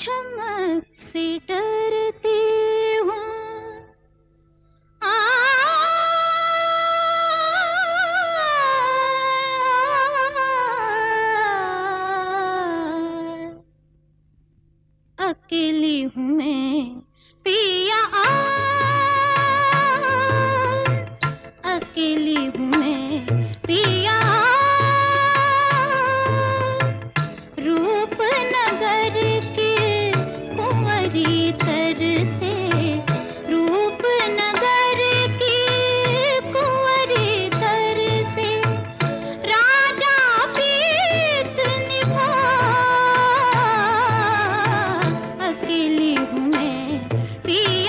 चमक से डरती हूँ। अकेली हूँ मैं पिया, अकेली हूँ मैं पिया। रूपनगर के कुंवरी तर से, रूपनगर की कुंवरी तर से राजा प्रीत निभा। अकेली हूँ मैं पिया।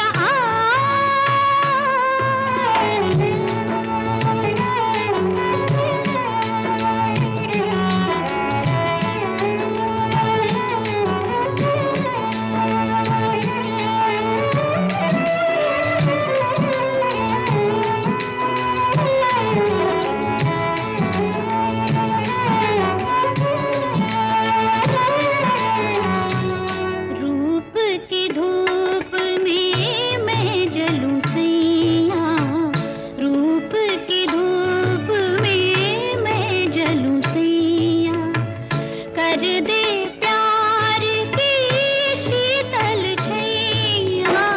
की धूप में मैं जलूं सैया, रूप की धूप में मैं जलूं सैया। कर दे प्यार की शीतल छैया।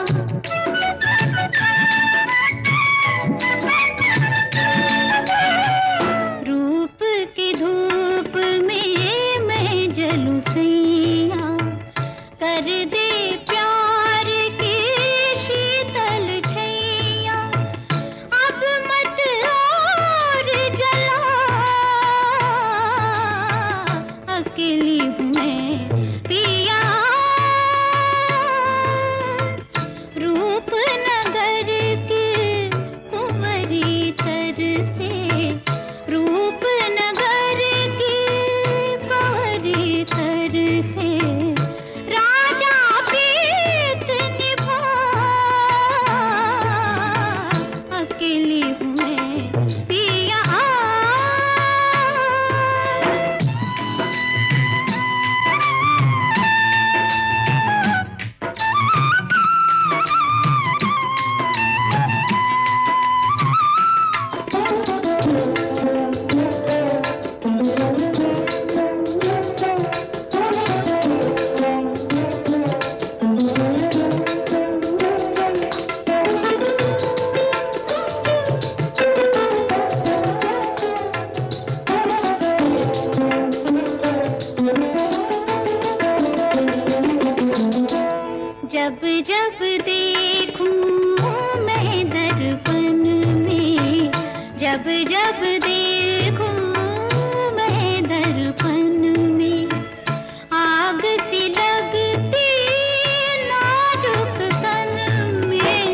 रूप की धूप में मैं जलूं सैया। कर दे प्यार की शीतल छैया। अब मत और जला। अकेली हूँ मैं पिया। रूपनगर की कुंवरी तर से, रूपनगर की कुंवरी तर से राजा प्रीत निभा। अकेली हूँ मैं पिया। जब जब देखूं मैं दर्पण में, जब जब देखूं मैं दर्पण में, आग सी लगती नाजुक तन में।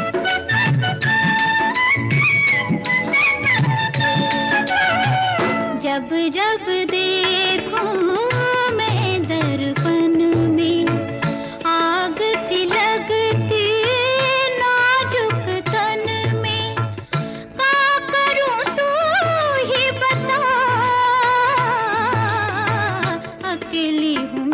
जब जब देखूं मैं दर्पण में, आग सी लगती नाजुक तन में। क्या करूं तू ही बता। अकेली हूँ